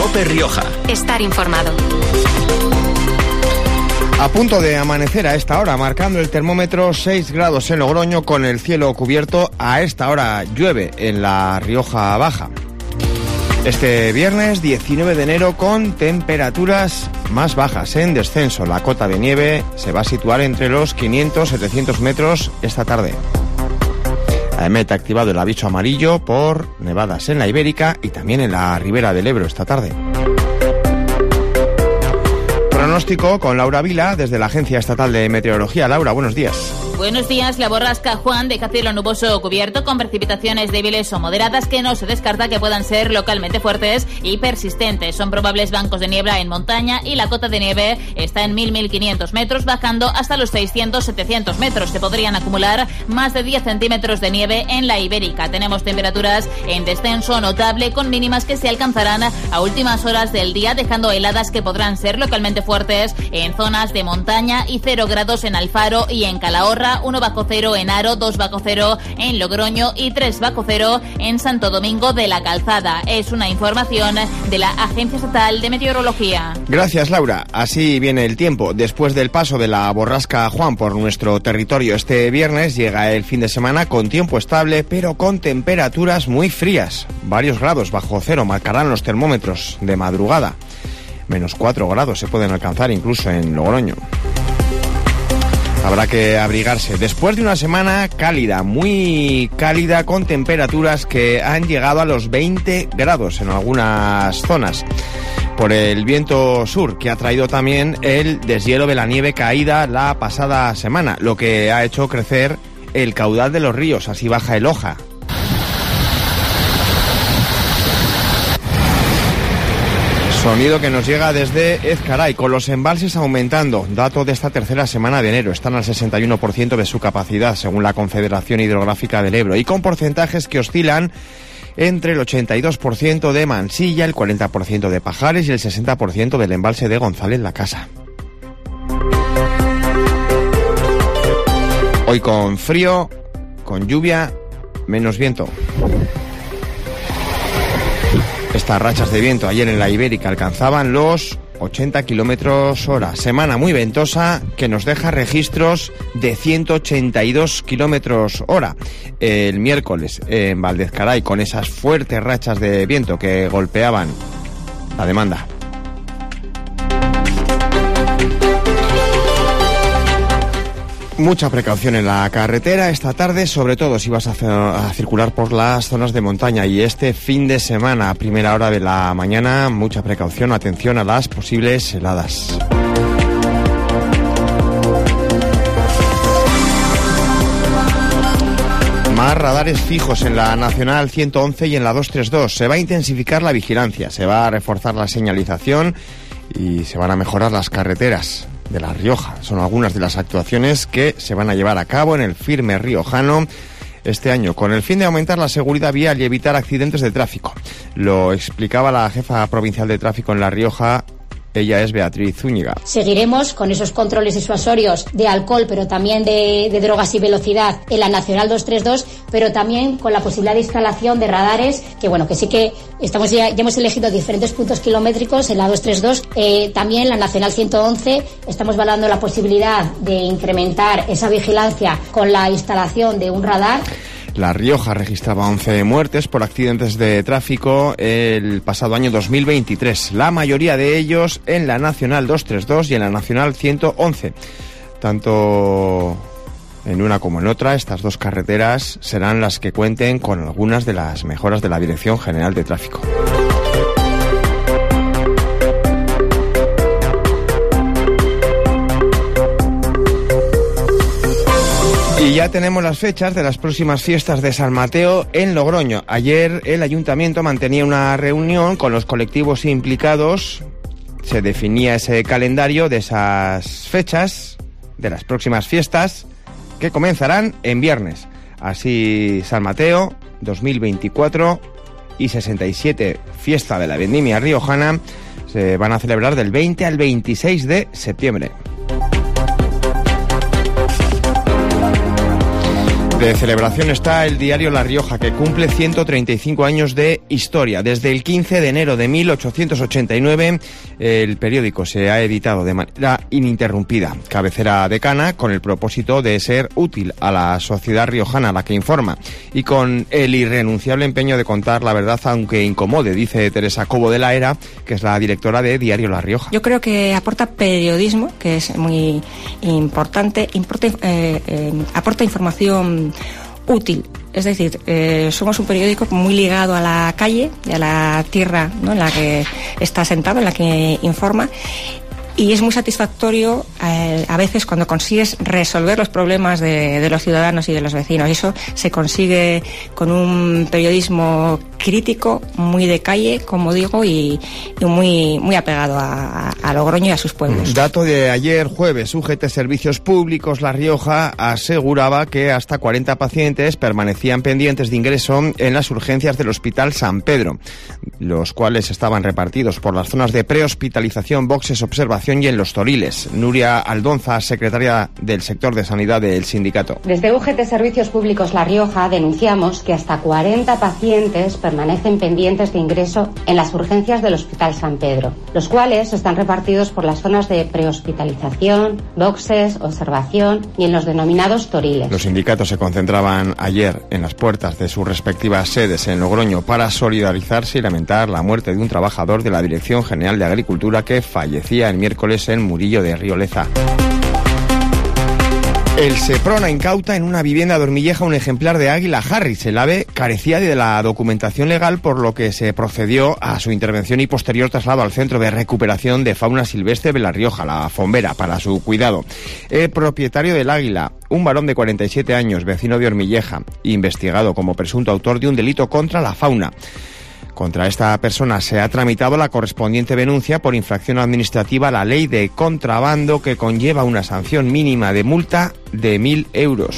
COPE Rioja. Estar informado. A punto de amanecer a esta hora, marcando el termómetro 6 grados en Logroño con el cielo cubierto. A esta hora llueve en la Rioja Baja. Este viernes 19 de enero con temperaturas más bajas en descenso. La cota de nieve se va a situar entre los 500-700 metros esta tarde. AEMET ha activado el aviso amarillo por nevadas en la Ibérica y también en la Ribera del Ebro esta tarde. Pronóstico con Laura Vila desde la Agencia Estatal de Meteorología. Laura, buenos días. Buenos días. La borrasca Juan deja cielo nuboso o cubierto con precipitaciones débiles o moderadas que no se descarta que puedan ser localmente fuertes y persistentes. Son probables bancos de niebla en montaña y la cota de nieve está en 1.500 metros, bajando hasta los 600-700 metros. Se podrían acumular más de 10 centímetros de nieve en la Ibérica. Tenemos temperaturas en descenso notable con mínimas que se alcanzarán a últimas horas del día, dejando heladas que podrán ser localmente fuertes en zonas de montaña y 0 grados en Alfaro y en Calahorra, 1 bajo cero en Haro, 2 bajo cero en Logroño y 3 bajo cero en Santo Domingo de la Calzada. Es una información de la Agencia Estatal de Meteorología. Gracias, Laura. Así viene el tiempo. Después del paso de la borrasca Juan por nuestro territorio este viernes, llega el fin de semana con tiempo estable, pero con temperaturas muy frías. Varios grados bajo cero marcarán los termómetros de madrugada. Menos 4 grados se pueden alcanzar incluso en Logroño. Habrá que abrigarse. Después de una semana cálida, muy cálida, con temperaturas que han llegado a los 20 grados en algunas zonas. Por el viento sur, que ha traído también el deshielo de la nieve caída la pasada semana, lo que ha hecho crecer el caudal de los ríos. Así baja el Oja. Sonido que nos llega desde Ezcaray, con los embalses aumentando. Dato de esta tercera semana de enero. Están al 61% de su capacidad, según la Confederación Hidrográfica del Ebro. Y con porcentajes que oscilan entre el 82% de Mansilla, el 40% de Pajares y el 60% del embalse de González La Casa. Hoy con frío, con lluvia, menos viento. Estas rachas de viento ayer en la Ibérica alcanzaban los 80 kilómetros hora. Semana muy ventosa que nos deja registros de 182 kilómetros hora. El miércoles en Valdezcaray, con esas fuertes rachas de viento que golpeaban la demanda. Mucha precaución en la carretera esta tarde, sobre todo si vas a circular por las zonas de montaña, y este fin de semana, a primera hora de la mañana, mucha precaución, atención a las posibles heladas. Más radares fijos en la Nacional 111 y en la 232. Se va a intensificar la vigilancia, se va a reforzar la señalización y se van a mejorar las carreteras de La Rioja. Son algunas de las actuaciones que se van a llevar a cabo en el Firme riojano este año, con el fin de aumentar la seguridad vial y evitar accidentes de tráfico. Lo explicaba la jefa provincial de tráfico en La Rioja. Ella es Beatriz Zúñiga. Seguiremos con esos controles disuasorios de alcohol, pero también de drogas y velocidad en la Nacional 232, pero también con la posibilidad de instalación de radares, que bueno, que sí que ya hemos elegido diferentes puntos kilométricos en la 232. También la Nacional 111 estamos valorando la posibilidad de incrementar esa vigilancia con la instalación de un radar. La Rioja registraba 11 muertes por accidentes de tráfico el pasado año 2023, la mayoría de ellos en la Nacional 232 y en la Nacional 111. Tanto en una como en otra, estas dos carreteras serán las que cuenten con algunas de las mejoras de la Dirección General de Tráfico. Y ya tenemos las fechas de las próximas fiestas de San Mateo en Logroño. Ayer el Ayuntamiento mantenía una reunión con los colectivos implicados. Se definía ese calendario de esas fechas, de las próximas fiestas, que comenzarán en viernes. Así, San Mateo 2024 y 67, fiesta de la vendimia riojana, se van a celebrar del 20 al 26 de septiembre. De celebración está el diario La Rioja, que cumple 135 años de historia. Desde el 15 de enero de 1889, el periódico se ha editado de manera ininterrumpida. Cabecera decana, con el propósito de ser útil a la sociedad riojana a la que informa, y con el irrenunciable empeño de contar la verdad, aunque incomode, dice Teresa Cobo de la Era, que es la directora de Diario La Rioja. Yo creo que aporta periodismo, que es muy importante, aporta información útil. Es decir, somos un periódico muy ligado a la calle y a la tierra, ¿no?, en la que está sentado, en la que informa. Y es muy satisfactorio a veces cuando consigues resolver los problemas de los ciudadanos y de los vecinos. Y eso se consigue con un periodismo crítico, muy de calle, como digo, y muy apegado a Logroño y a sus pueblos. Dato de ayer jueves, UGT Servicios Públicos La Rioja aseguraba que hasta 40 pacientes permanecían pendientes de ingreso en las urgencias del Hospital San Pedro, los cuales estaban repartidos por las zonas de prehospitalización, boxes, observación y en los Toriles. Nuria Aldonza, secretaria del sector de sanidad del sindicato. Desde UGT Servicios Públicos La Rioja denunciamos que hasta 40 pacientes permanecen pendientes de ingreso en las urgencias del Hospital San Pedro, los cuales están repartidos por las zonas de prehospitalización, boxes, observación y en los denominados Toriles. Los sindicatos se concentraban ayer en las puertas de sus respectivas sedes en Logroño para solidarizarse y lamentar la muerte de un trabajador de la Dirección General de Agricultura que fallecía el miércoles en Murillo de Rioleza. El Seprona incauta en una vivienda de Ormilleja un ejemplar de águila Harris. El ave carecía de la documentación legal, por lo que se procedió a su intervención y posterior traslado al Centro de Recuperación de Fauna Silvestre de La Rioja, la Fombera, para su cuidado. El propietario del águila, un varón de 47 años, vecino de Ormilleja, investigado como presunto autor de un delito contra la fauna. Contra esta persona se ha tramitado la correspondiente denuncia por infracción administrativa a la ley de contrabando, que conlleva una sanción mínima de multa de 1.000 euros.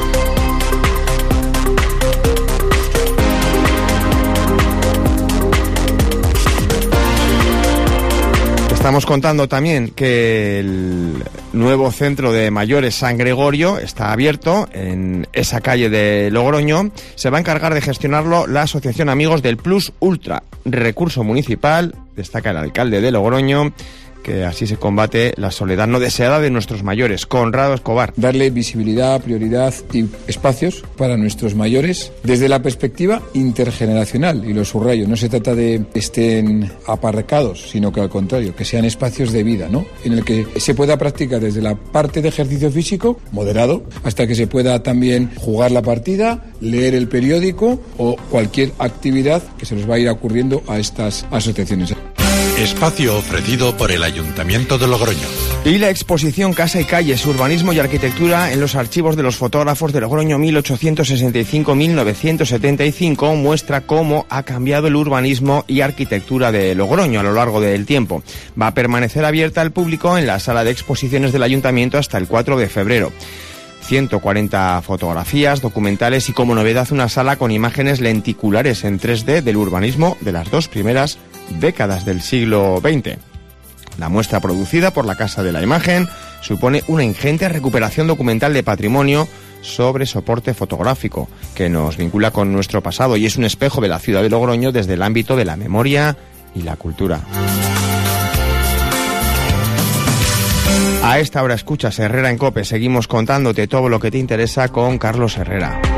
Estamos contando también que el nuevo centro de mayores San Gregorio está abierto en esa calle de Logroño. Se va a encargar de gestionarlo la Asociación Amigos del Plus Ultra, recurso municipal, destaca el alcalde de Logroño, que así se combate la soledad no deseada de nuestros mayores. Conrado Escobar. Darle visibilidad, prioridad y espacios para nuestros mayores desde la perspectiva intergeneracional, y lo subrayo, no se trata de que estén aparcados, sino que al contrario, que sean espacios de vida, ¿no?, en el que se pueda practicar desde la parte de ejercicio físico, moderado, hasta que se pueda también jugar la partida, leer el periódico o cualquier actividad que se les va a ir ocurriendo a estas asociaciones. Espacio ofrecido por el Ayuntamiento de Logroño. Y la exposición Casa y Calles, Urbanismo y Arquitectura en los archivos de los fotógrafos de Logroño 1865-1975 muestra cómo ha cambiado el urbanismo y arquitectura de Logroño a lo largo del tiempo. Va a permanecer abierta al público en la sala de exposiciones del Ayuntamiento hasta el 4 de febrero. 140 fotografías, documentales y, como novedad, una sala con imágenes lenticulares en 3D del urbanismo de las dos primeras décadas del siglo XX. La muestra, producida por la Casa de la Imagen, supone una ingente recuperación documental de patrimonio sobre soporte fotográfico que nos vincula con nuestro pasado y es un espejo de la ciudad de Logroño desde el ámbito de la memoria y la cultura. A esta hora escuchas Herrera en COPE. Seguimos contándote todo lo que te interesa con Carlos Herrera.